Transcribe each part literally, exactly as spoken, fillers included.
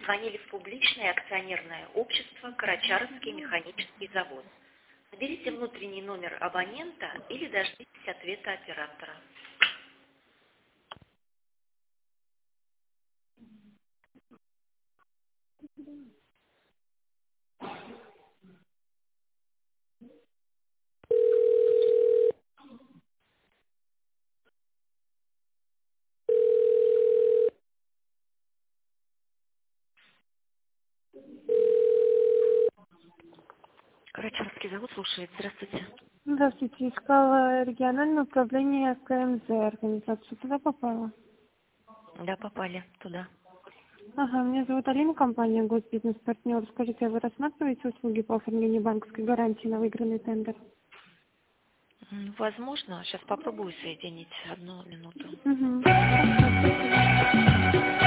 позвонили в публичное акционерное общество «Карачаровский механический завод». Наберите внутренний номер абонента или дождитесь ответа оператора. Карачаровский завод слушает. Здравствуйте. Здравствуйте. Искала региональное управление КМЗ организацию. Туда попала? Да, попали туда. Ага, меня зовут Алина, компания Госбизнес-партнер. Скажите, а вы рассматриваете услуги по оформлению банковской гарантии на выигранный тендер? М, Возможно. Сейчас попробую соединить. Одну минуту. Угу. Хорошо, спасибо.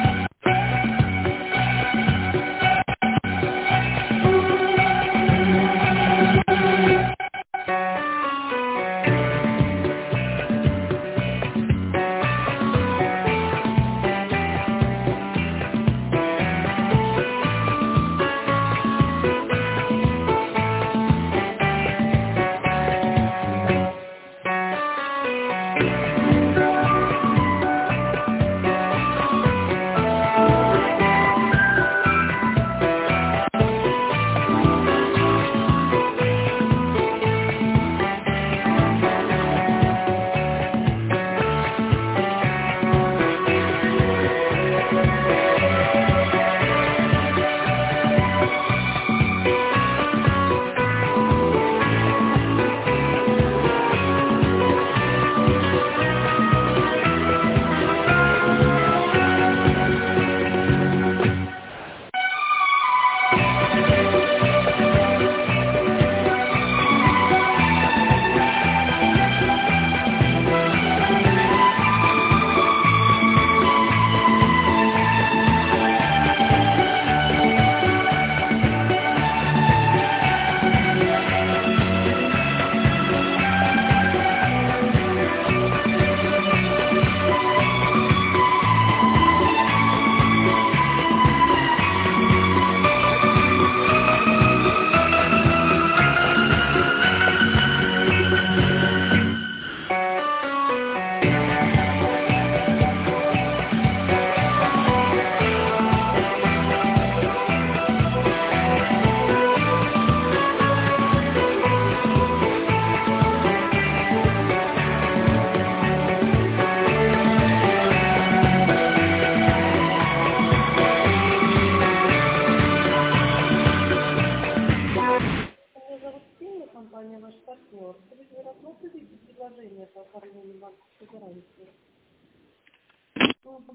Меня зовут Ксения, компания «Ваш партнер». Скажите, вы рассматриваете предложение по оформлению банковской гарантии?